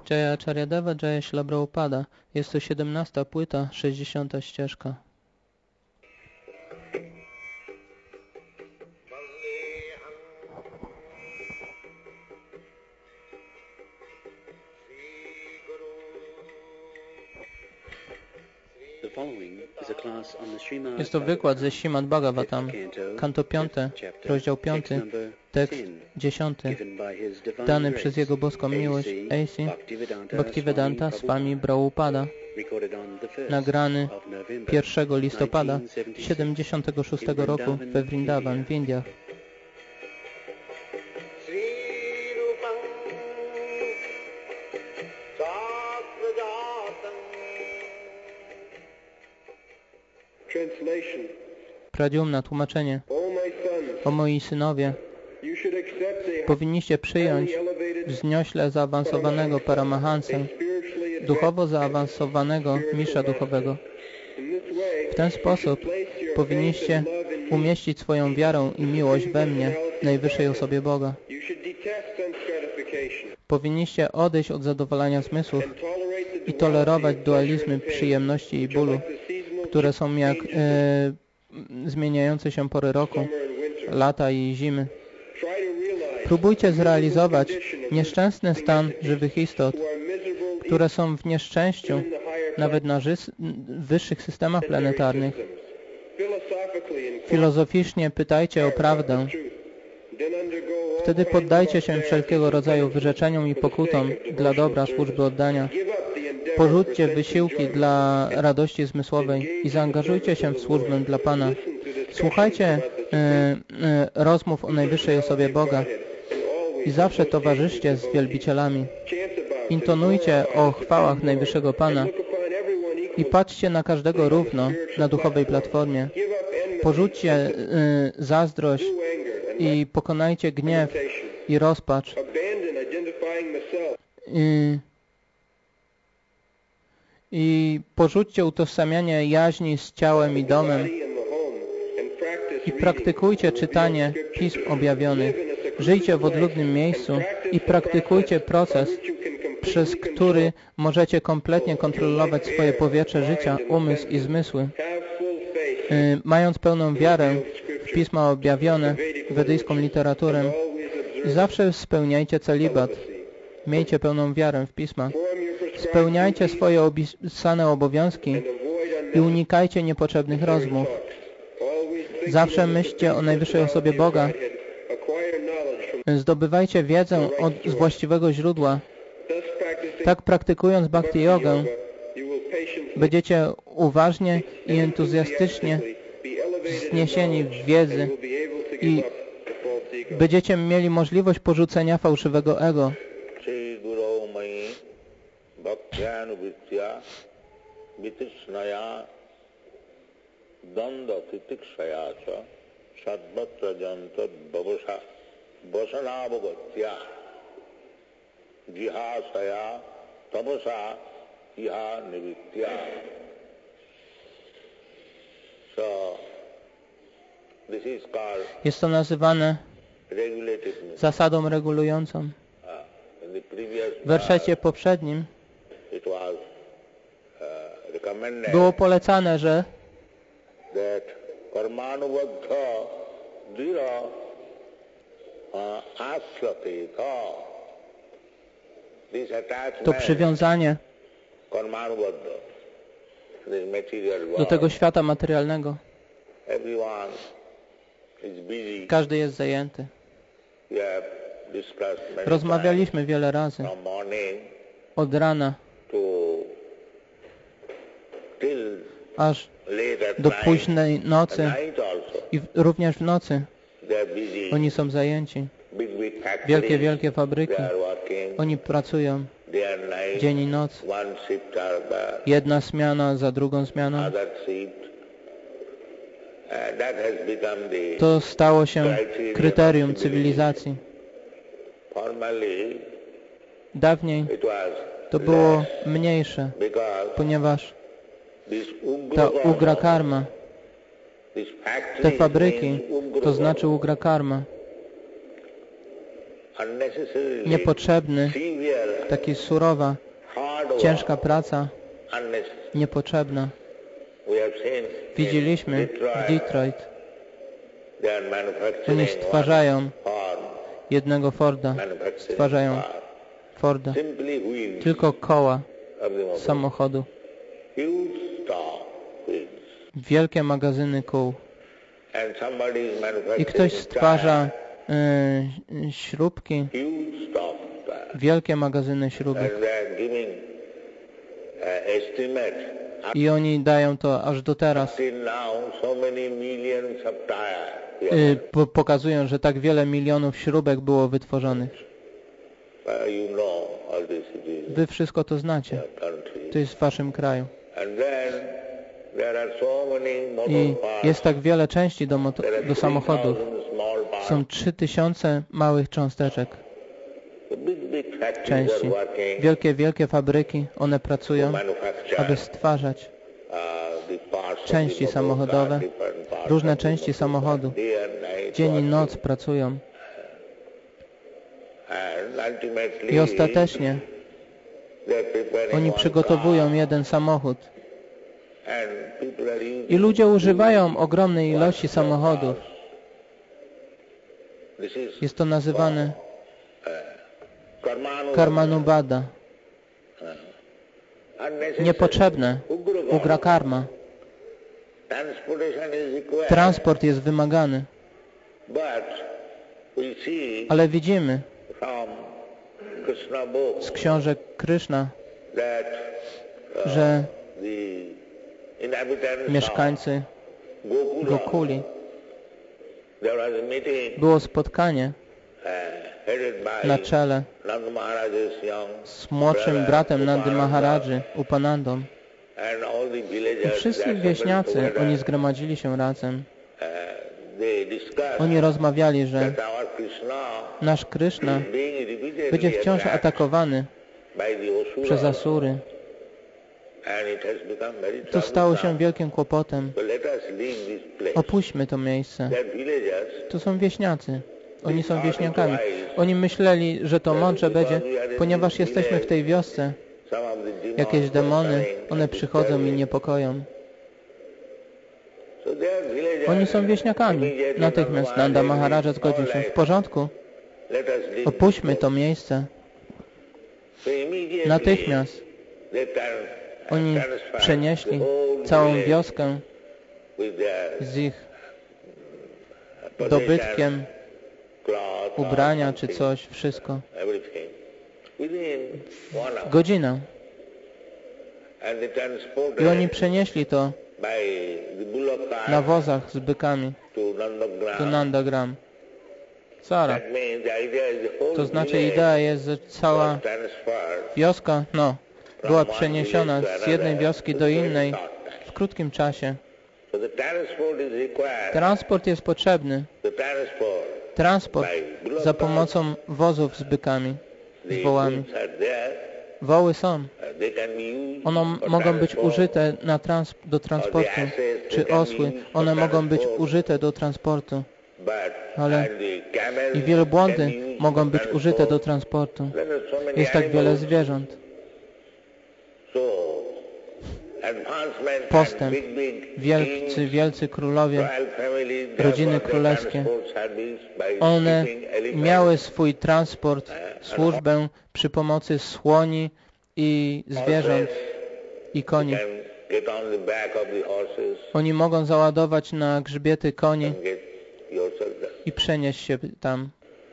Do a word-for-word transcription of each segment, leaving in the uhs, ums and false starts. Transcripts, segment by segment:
Jaya Acharyadeva, Jaya Śrīla Prabhupada. Jest to siedemnasta płyta, sześćdziesiąta ścieżka. Jest to wykład ze Śrīmad Bhagavatam, kanto piąte, rozdział piąty, tekst dziesiąty, dany przez Jego boską miłość A C Bhaktivedanta Swami Prabhupada, nagrany pierwszego listopada siedemdziesiątego szóstego roku we Vrindavan w Indiach. Pradyumna, tłumaczenie. O moi synowie, powinniście przyjąć wzniośle zaawansowanego Paramahansę, duchowo zaawansowanego mistrza duchowego. W ten sposób powinniście umieścić swoją wiarę i miłość we mnie, najwyższej osobie Boga. Powinniście odejść od zadowalania zmysłów i tolerować dualizmy przyjemności i bólu, które są jak e, zmieniające się pory roku, lata i zimy. Próbujcie zrealizować nieszczęsny stan żywych istot, które są w nieszczęściu, nawet na wyższych systemach planetarnych. Filozoficznie pytajcie o prawdę. Wtedy poddajcie się wszelkiego rodzaju wyrzeczeniom i pokutom dla dobra służby oddania. Porzućcie wysiłki dla radości zmysłowej i zaangażujcie się w służbę dla Pana. Słuchajcie y, y, rozmów o najwyższej osobie Boga i zawsze towarzyszcie z wielbicielami. Intonujcie o chwałach najwyższego Pana i patrzcie na każdego równo na duchowej platformie. Porzućcie y, zazdrość i pokonajcie gniew i rozpacz. I, I porzućcie utożsamianie jaźni z ciałem i domem i praktykujcie czytanie pism objawionych. Żyjcie w odludnym miejscu i praktykujcie proces, przez który możecie kompletnie kontrolować swoje powietrze życia, umysł i zmysły. Y, mając pełną wiarę w pisma objawione, wedyjską literaturę, zawsze spełniajcie celibat. Miejcie pełną wiarę w pisma. Spełniajcie swoje opisane obowiązki i unikajcie niepotrzebnych rozmów. Zawsze myślcie o najwyższej osobie Boga. Zdobywajcie wiedzę od, z właściwego źródła. Tak praktykując bhakti jogę, będziecie uważnie i entuzjastycznie wzniesieni w wiedzy i będziecie mieli możliwość porzucenia fałszywego ego. Jest to nazywane zasadą regulującą. W wersecie poprzednim było polecane, że to przywiązanie do tego świata materialnego. Każdy jest zajęty. Rozmawialiśmy wiele razy od rana aż do późnej nocy i również w nocy oni są zajęci. Wielkie, wielkie fabryki. Oni pracują dzień i noc. Jedna zmiana za drugą zmianą. To stało się kryterium cywilizacji. Dawniej to było mniejsze, ponieważ ta ugra karma, te fabryki, to znaczy ugra karma, niepotrzebny Taka surowa, ciężka praca, niepotrzebna. Widzieliśmy w Detroit. Oni stwarzają jednego Forda, stwarzają Forda, tylko koła samochodu. Wielkie magazyny kół. I ktoś stwarza y, śrubki, wielkie magazyny śrubek. I oni dają to aż do teraz. Y, po, pokazują, że tak wiele milionów śrubek było wytworzonych. Wy wszystko to znacie. To jest w waszym kraju. I jest tak wiele części do, do samochodów. Są trzy tysiące małych cząsteczek. Części. Wielkie, wielkie fabryki, one pracują, aby stwarzać części samochodowe, różne części samochodu. Dzień i noc pracują. I ostatecznie oni przygotowują jeden samochód. I ludzie używają ogromnej ilości samochodów. Jest to nazywane karmanubada. Niepotrzebne. Ugra karma. Transport jest wymagany. Ale widzimy z książek Kryszna, że mieszkańcy Gokuli, było spotkanie na czele z młodszym bratem Nandy Maharadży, Upanandą. I wszyscy wieśniacy, oni zgromadzili się razem. Oni rozmawiali, że nasz Kryszna będzie wciąż atakowany przez Asury. To stało się wielkim kłopotem. Opuśćmy to miejsce. To są wieśniacy. Oni są wieśniakami. Oni myśleli, że to mądrze będzie, ponieważ jesteśmy w tej wiosce. Jakieś demony, one przychodzą i niepokoją. Oni są wieśniakami. Natychmiast Nanda Maharadża zgodził się. W porządku. Opuśćmy to miejsce. Natychmiast oni przenieśli całą wioskę z ich dobytkiem, ubrania czy coś, wszystko. Godzinę. I oni przenieśli to na wozach z bykami do Nandagram. Sara. To znaczy idea jest, że cała wioska, no, była przeniesiona z jednej wioski do innej w krótkim czasie. Transport jest potrzebny. Transport za pomocą wozów z bykami, z wołami. Woły są. One mogą być użyte na trans do transportu, czy osły. One mogą być użyte do transportu. Ale i wielbłądy mogą być użyte do transportu. Jest tak wiele zwierząt. Postęp. Wielcy, wielcy królowie, rodziny królewskie. One miały swój transport, służbę przy pomocy słoni i zwierząt i koni. Oni mogą załadować na grzbiety koni i przenieść się tam.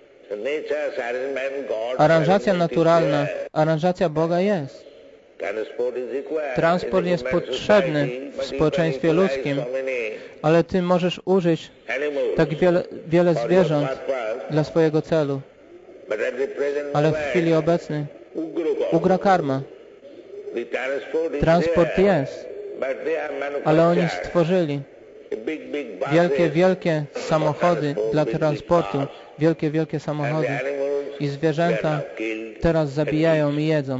Aranżacja naturalna, aranżacja Boga jest. Transport jest potrzebny w społeczeństwie ludzkim, ale Ty możesz użyć tak wiele, wiele zwierząt dla swojego celu. Ale w chwili obecnej ugra karma. Transport jest, ale oni stworzyli wielkie, wielkie samochody dla transportu, wielkie, wielkie samochody i zwierzęta teraz zabijają i jedzą.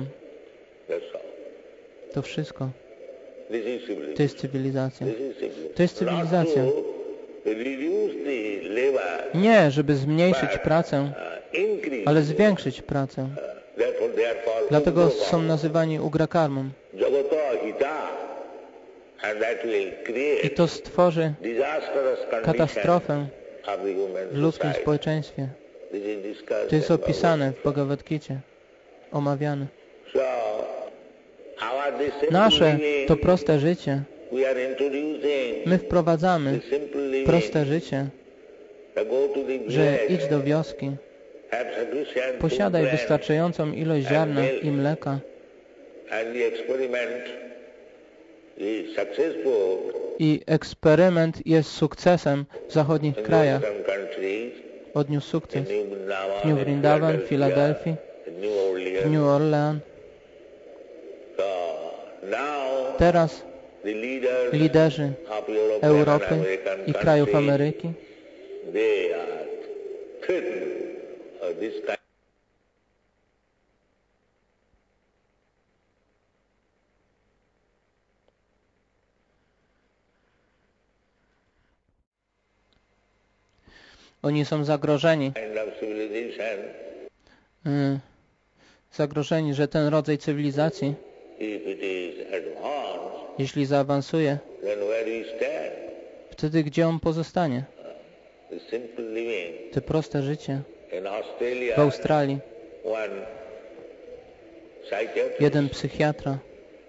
To wszystko. To jest cywilizacja. To jest cywilizacja. Nie, żeby zmniejszyć pracę, ale zwiększyć pracę. Dlatego są nazywani ugrakarmą. I to stworzy katastrofę w ludzkim społeczeństwie. To jest opisane w Bhagavad Gicie, omawiane. Nasze to proste życie. My wprowadzamy proste życie, że idź do wioski, posiadaj wystarczającą ilość ziarna i mleka i eksperyment jest sukcesem w zachodnich krajach. Odniósł sukces w New Vrindavan, w Filadelfii, w New Orleans. Teraz liderzy Europy i krajów Ameryki oni są zagrożeni. Hmm. Zagrożeni, że ten rodzaj cywilizacji, jeśli zaawansuje, wtedy gdzie on pozostanie? To proste życie. W Australii jeden psychiatra,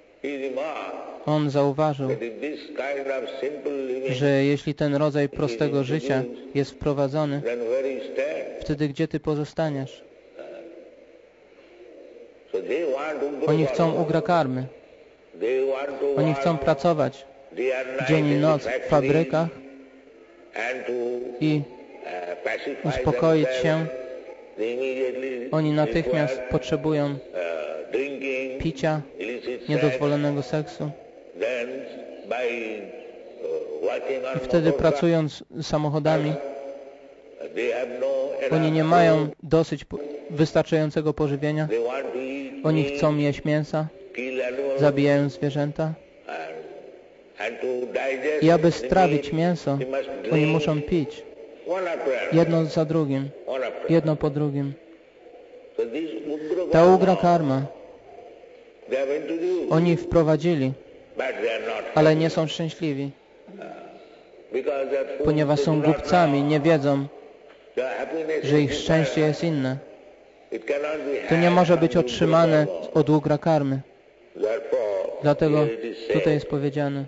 on zauważył, że jeśli ten rodzaj prostego życia jest wprowadzony, wtedy gdzie ty pozostaniesz? Oni chcą ugrakarmy. Oni chcą pracować dzień i noc w fabrykach i uspokoić się. Oni natychmiast potrzebują picia, niedozwolonego seksu. I wtedy pracując samochodami, oni nie mają dosyć wystarczającego pożywienia. Oni chcą jeść mięsa, zabijają zwierzęta. I aby strawić mięso, oni muszą pić. Jedno za drugim, jedno po drugim. Ta ugra karma, oni wprowadzili, ale nie są szczęśliwi, ponieważ są głupcami, nie wiedzą, że ich szczęście jest inne. To nie może być otrzymane od ugra karmy. Dlatego tutaj jest powiedziane: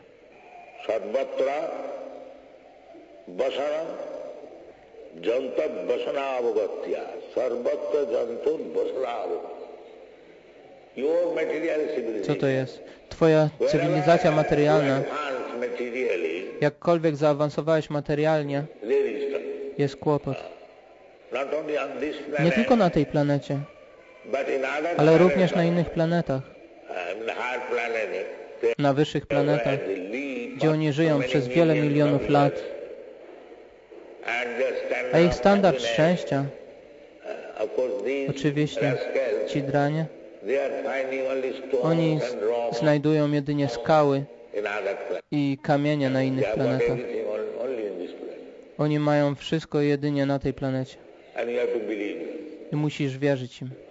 co to jest? Twoja cywilizacja materialna, jakkolwiek zaawansowałeś materialnie, jest kłopot. Nie tylko na tej planecie, ale również na innych planetach, na wyższych planetach, gdzie oni żyją przez wiele milionów lat. A ich standard szczęścia, oczywiście ci dranie, oni znajdują jedynie skały i kamienie na innych planetach. Oni mają wszystko jedynie na tej planecie. I musisz wierzyć im.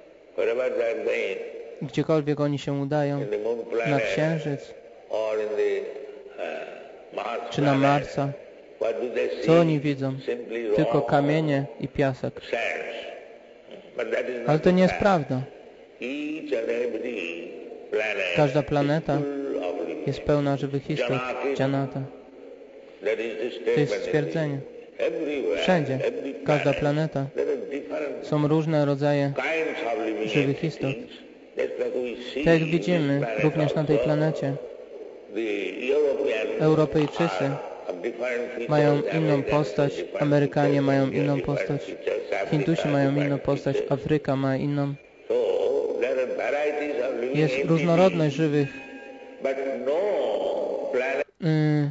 Gdziekolwiek oni się udają, na Księżyc, czy na Marsa, co oni widzą? Tylko kamienie i piasek. Ale to nie jest prawda. Każda planeta jest pełna żywych istot. Janata. To jest stwierdzenie. Wszędzie, każda planeta, są różne rodzaje żywych istot. Tak jak widzimy, również na tej planecie, Europejczycy mają inną postać, Amerykanie mają inną postać, Hindusi mają inną postać, Afryka ma inną. Jest różnorodność żywych. Mm.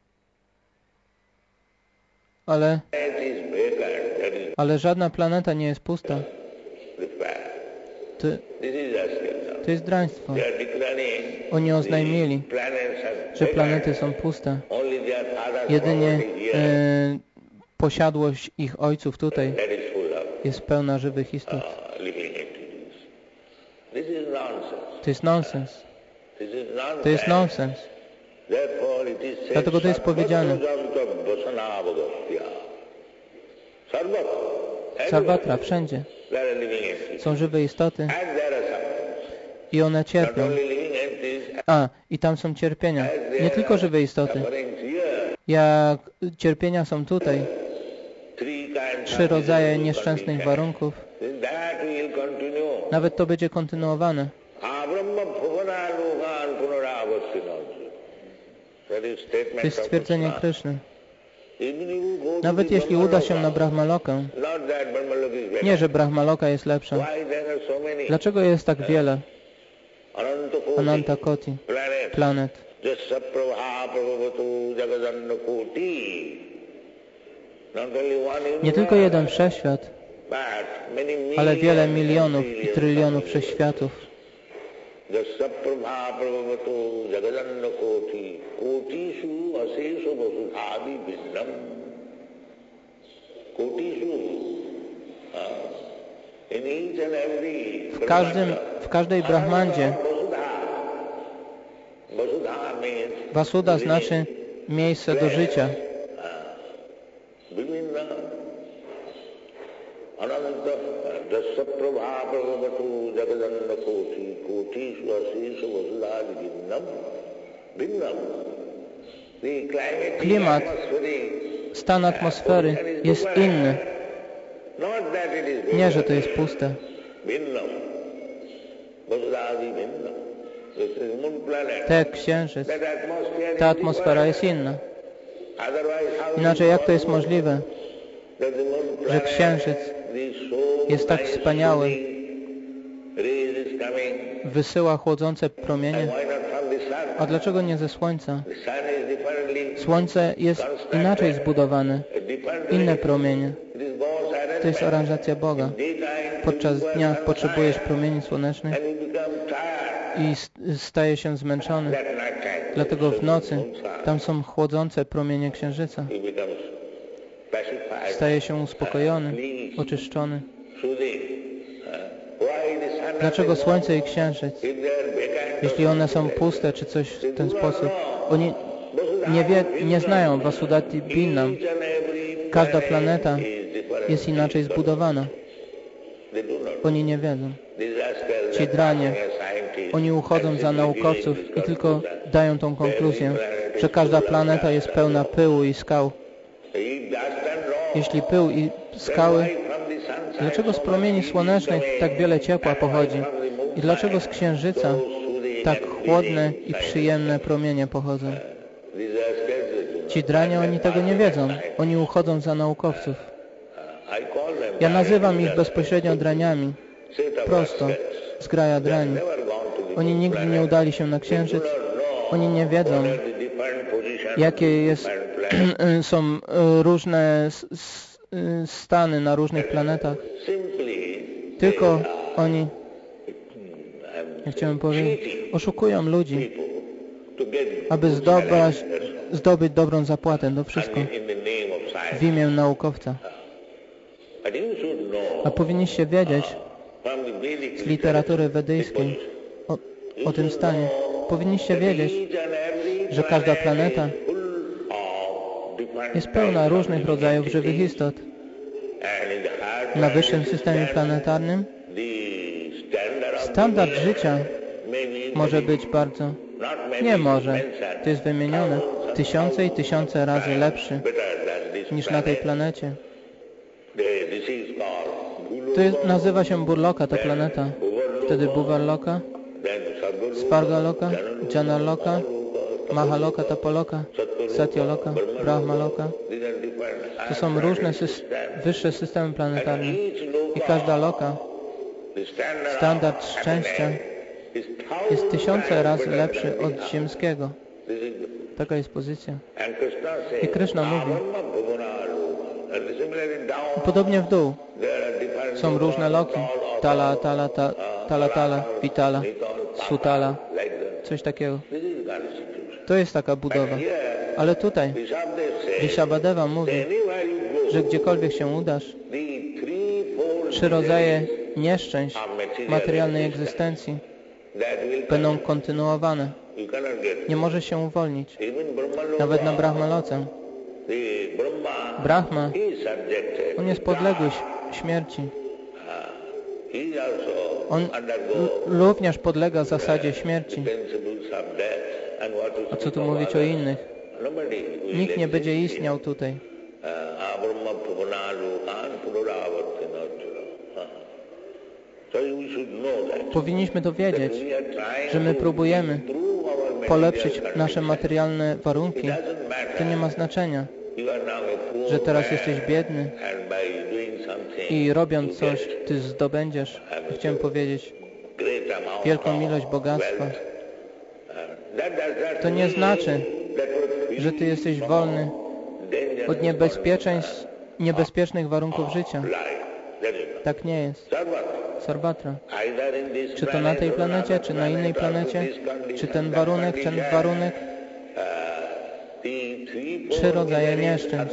Ale, ale żadna planeta nie jest pusta. To, to jest draństwo. Oni oznajmili, że planety są puste. Jedynie e, posiadłość ich ojców tutaj jest pełna żywych istot. To jest nonsens. To jest nonsens. Dlatego to jest powiedziane. Sarvatra, wszędzie są żywe istoty i one cierpią. A, i tam są cierpienia. Nie tylko żywe istoty. Jak cierpienia są tutaj, trzy rodzaje nieszczęsnych warunków, nawet to będzie kontynuowane. To jest stwierdzenie Kryszny. Nawet jeśli uda się na Brahmalokę, nie, że Brahmaloka jest lepsza. Dlaczego jest tak wiele Ananta Koti planet? Nie tylko jeden wszechświat, ale wiele milionów i trylionów wszechświatów. W każdym, w każdej Brahmandzie Vasudha znaczy miejsce do życia. Klimat, stan atmosfery jest inny. Nie, że to jest puste. Tak jak księżyc, ta atmosfera jest inna. Inaczej jak to jest możliwe, że księżyc jest tak wspaniały, wysyła chłodzące promienie? A dlaczego nie ze Słońca? Słońce jest inaczej zbudowane, inne promienie. To jest aranżacja Boga. Podczas dnia potrzebujesz promieni słonecznych i staje się zmęczony. Dlatego w nocy tam są chłodzące promienie księżyca. Staje się uspokojony, oczyszczony. Dlaczego Słońce i Księżyc, jeśli one są puste czy coś w ten sposób, oni nie, wie, nie znają Vasudhati Bhinnam. Każda planeta jest inaczej zbudowana. Oni nie wiedzą. Ci dranie, oni uchodzą za naukowców i tylko dają tą konkluzję, że każda planeta jest pełna pyłu i skał. Jeśli pył i skały, dlaczego z promieni słonecznych tak wiele ciepła pochodzi? I dlaczego z Księżyca tak chłodne i przyjemne promienie pochodzą? Ci dranie, oni tego nie wiedzą. Oni uchodzą za naukowców. Ja nazywam ich bezpośrednio draniami. Prosto, zgraja drani. Oni nigdy nie udali się na Księżyc. Oni nie wiedzą, jakie jest, są różne stany na różnych planetach. Tylko oni, jak chciałem powiedzieć, oszukują ludzi, aby zdobyć, zdobyć dobrą zapłatę. To wszystko w imię naukowca. A powinniście wiedzieć z literatury wedyjskiej o, o tym stanie. Powinniście wiedzieć, że każda planeta jest pełna różnych rodzajów żywych istot. Na wyższym systemie planetarnym standard życia może być bardzo, nie może, to jest wymienione, tysiące i tysiące razy lepszy niż na tej planecie. To jest, nazywa się Burloka, ta planeta. Wtedy Bhuvarloka, Svargaloka, Janaloka, Mahaloka, Tapaloka, Satyaloka, Brahmaloka. To są różne syst wyższe systemy planetarne. I każda loka, standard szczęścia jest tysiące razy lepszy od ziemskiego. Taka jest pozycja. I Krishna mówi, podobnie w dół są różne loki. Tala, tala, ta, tala, tala, vitala, sutala, coś takiego. To jest taka budowa. Ale tutaj Rishabhadeva mówi, że gdziekolwiek się udasz, trzy rodzaje nieszczęść materialnej egzystencji będą kontynuowane. Nie może się uwolnić. Nawet na Brahmaloce. Brahma, on jest podległy śmierci. On również podlega zasadzie śmierci. A co tu mówić o innych? Nikt nie będzie istniał tutaj. Powinniśmy to wiedzieć, że my próbujemy polepszyć nasze materialne warunki. To nie ma znaczenia, że teraz jesteś biedny i robiąc coś, Ty zdobędziesz, chciałem powiedzieć, wielką ilość bogactwa. To nie znaczy, że Ty jesteś wolny od niebezpieczeństw, niebezpiecznych warunków życia. Tak nie jest. Sarvatra. Czy to na tej planecie, czy na innej planecie, czy ten warunek, ten warunek, trzy rodzaje nieszczęść.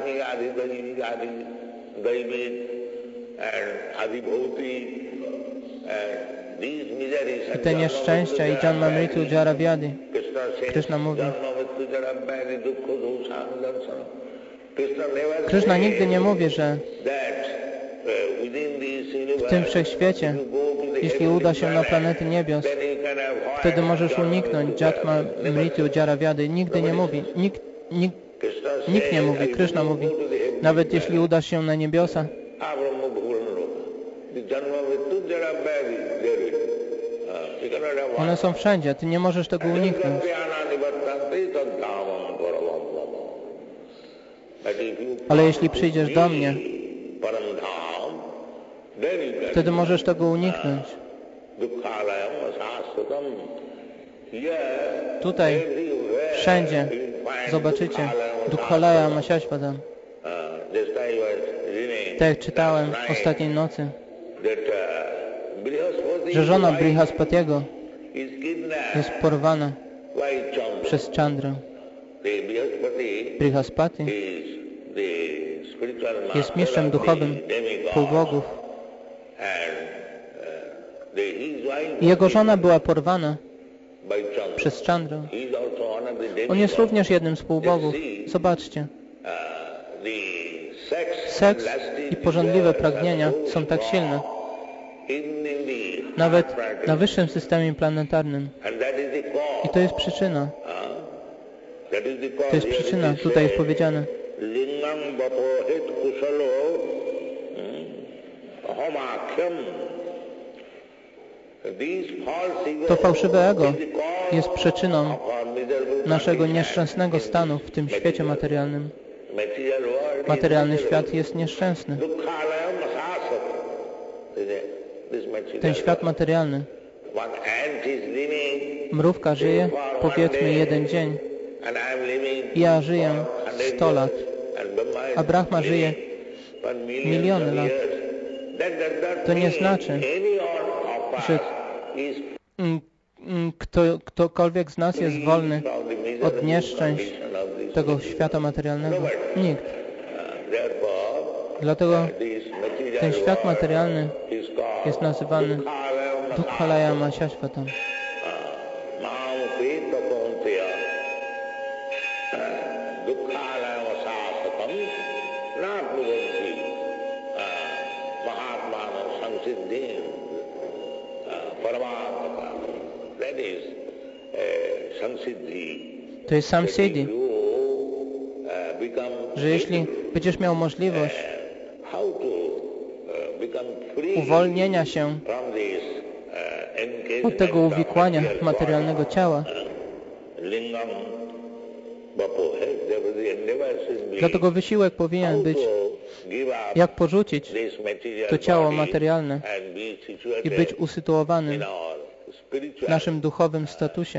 I te nieszczęścia i Janma Mritu Jara Vyadi. Krishna mówi. Krishna nigdy nie mówi, że w tym wszechświecie, jeśli uda się na planety niebios, wtedy możesz uniknąć Jatma Mritu Jara Vyadi. Nigdy nie mówi. Nikt, nikt, nikt nie mówi. Krishna mówi. Nawet jeśli udasz się na niebiosa, one są wszędzie. Ty nie możesz tego uniknąć. Ale jeśli przyjdziesz do mnie, wtedy możesz tego uniknąć. Tutaj, wszędzie zobaczycie Dukkhalaya Mashashvatam. Tak jak czytałem ostatniej nocy, że żona Brihaspatiego jest porwana przez Chandrę. Brihaspati jest mistrzem duchowym półbogów. I jego żona była porwana przez Chandrę. On jest również jednym z półbogów. Zobaczcie. Seks i pożądliwe pragnienia są tak silne. Nawet na wyższym systemie planetarnym. I to jest przyczyna. To jest przyczyna, tutaj jest powiedziane. To fałszywe ego jest przyczyną naszego nieszczęsnego stanu w tym świecie materialnym. Materialny świat jest nieszczęsny. Ten świat materialny. Mrówka żyje, powiedzmy, jeden dzień. Ja żyję sto lat, a Brahma żyje miliony lat. To nie znaczy, że kto, ktokolwiek z nas jest wolny od nieszczęść tego świata materialnego. Nikt. Dlatego ten świat materialny jest nazywany Dukkhalaya Mashashvatam. To jest samsiddhi, że jeśli będziesz miał możliwość uwolnienia się od tego uwikłania materialnego ciała, dlatego wysiłek powinien być, jak porzucić to ciało materialne i być usytuowanym w naszym duchowym statusie.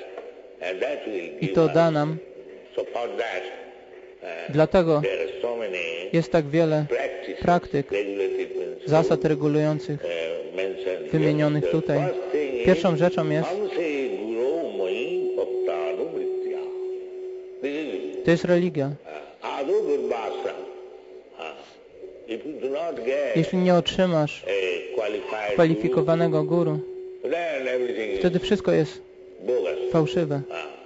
I to da nam. Dlatego jest tak wiele praktyk, zasad regulujących wymienionych tutaj. Pierwszą rzeczą jest, to jest religia. Jeśli nie otrzymasz kwalifikowanego guru, wtedy wszystko jest fałszywe.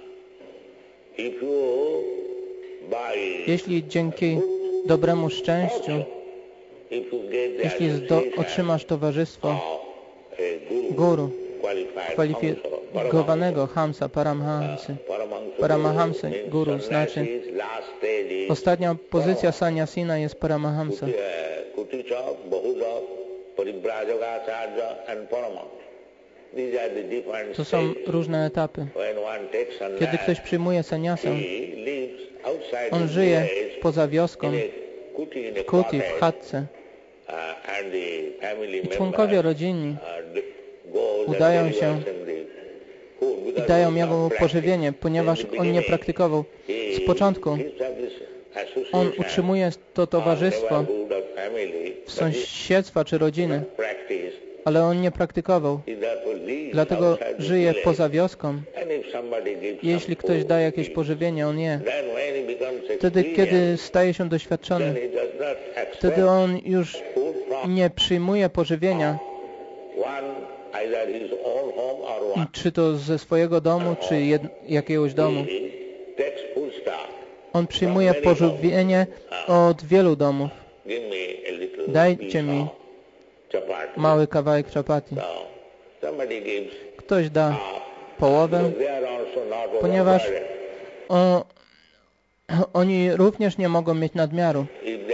Jeśli dzięki dobremu szczęściu, jeśli zdo, otrzymasz towarzystwo guru, kwalifikowanego hamsa, paramhamsy, paramahamsy guru, znaczy ostatnia pozycja sanyasina jest paramahamsa. To są różne etapy. Kiedy ktoś przyjmuje saniasę, on żyje poza wioską, w kuti, w chatce. I członkowie rodziny udają się i dają mu pożywienie, ponieważ on nie praktykował. Z początku on utrzymuje to towarzystwo w sąsiedztwa czy rodziny, ale on nie praktykował. Dlatego żyje poza wioską. Jeśli ktoś da jakieś pożywienie, on je. Wtedy, kiedy staje się doświadczony, wtedy on już nie przyjmuje pożywienia, czy to ze swojego domu, czy jed, jakiegoś domu. On przyjmuje pożywienie od wielu domów. Dajcie mi mały kawałek czapati. Ktoś da połowę, ponieważ o, oni również nie mogą mieć nadmiaru.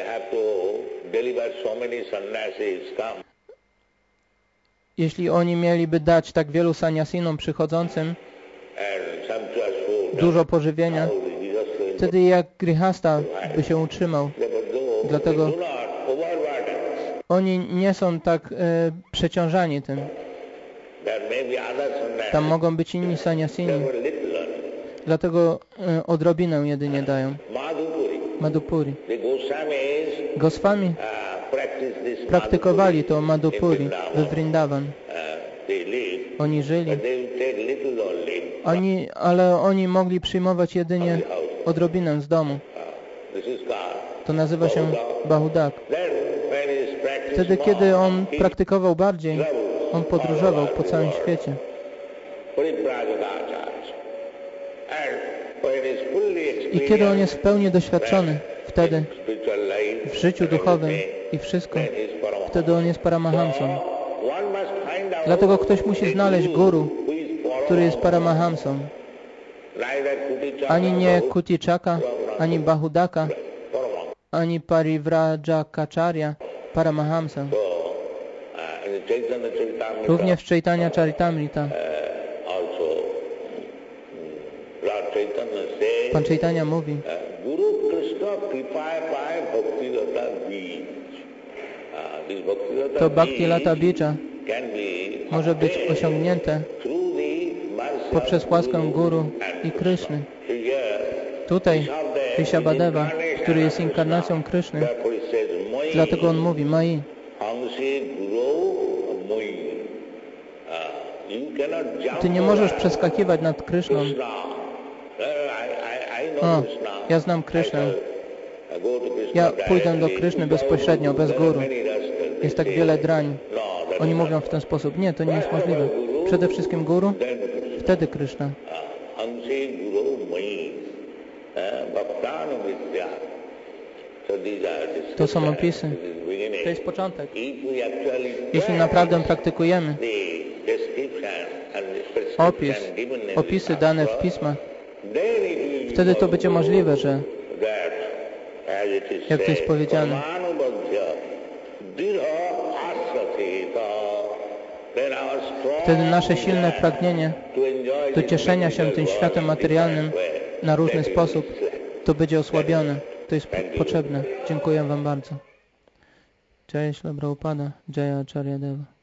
Jeśli oni mieliby dać tak wielu sanyasinom przychodzącym dużo pożywienia, wtedy jak grihasta by się utrzymał. Dlatego oni nie są tak e, przeciążani tym. Tam mogą być inni sanyasini. Dlatego e, odrobinę jedynie dają. Madhupuri. Goswami praktykowali to Madhupuri we Vrindavan. Oni żyli. Oni, ale oni mogli przyjmować jedynie odrobinę z domu. To nazywa się Bahudak. Wtedy, kiedy on praktykował bardziej, on podróżował po całym świecie. I kiedy on jest w pełni doświadczony, wtedy w życiu duchowym i wszystko, wtedy on jest paramahamsą. Dlatego ktoś musi znaleźć guru, który jest paramahamsą. Ani nie Kutichaka, ani Bahudaka, ani Parivrajakacharya, paramahamsą. Również w Chaitanya Charitamrita Pan Chaitanya mówi: to Bhakti Lata Bija może być osiągnięte poprzez łaskę Guru i Kryszny. Tutaj Rishabhadeva, który jest inkarnacją Kryszny, dlatego on mówi Mai. Ty nie możesz przeskakiwać nad Kryszną. O, ja znam Krysznę. Ja pójdę do Kryszny bezpośrednio, bez Guru. Jest tak wiele drań. Oni mówią w ten sposób. Nie, to nie jest możliwe. Przede wszystkim Guru, wtedy Kryszna. To są opisy. To jest początek. Jeśli naprawdę praktykujemy opis, opisy dane w pismach, wtedy to będzie możliwe, że, jak to jest powiedziane, wtedy nasze silne pragnienie do cieszenia się tym światem materialnym na różny sposób, to będzie osłabione. To jest potrzebne. Dziękuję Wam bardzo. Jai Śrila Prabhupada, Jai Acharya Deva.